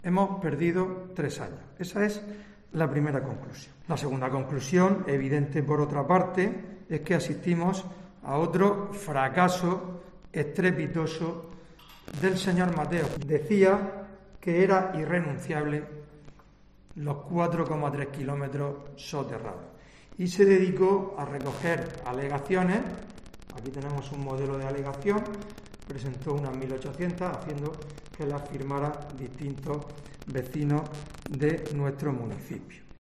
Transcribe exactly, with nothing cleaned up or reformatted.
Hemos perdido tres años. Esa es la primera conclusión. La segunda conclusión, evidente por otra parte, es que asistimos a otro fracaso estrepitoso del señor Mateo. Decía que era irrenunciable los cuatro coma tres kilómetros soterrados y se dedicó a recoger alegaciones. Aquí tenemos un modelo de alegación, presentó unas mil ochocientas haciendo que las firmaran distintos vecinos de nuestro municipio.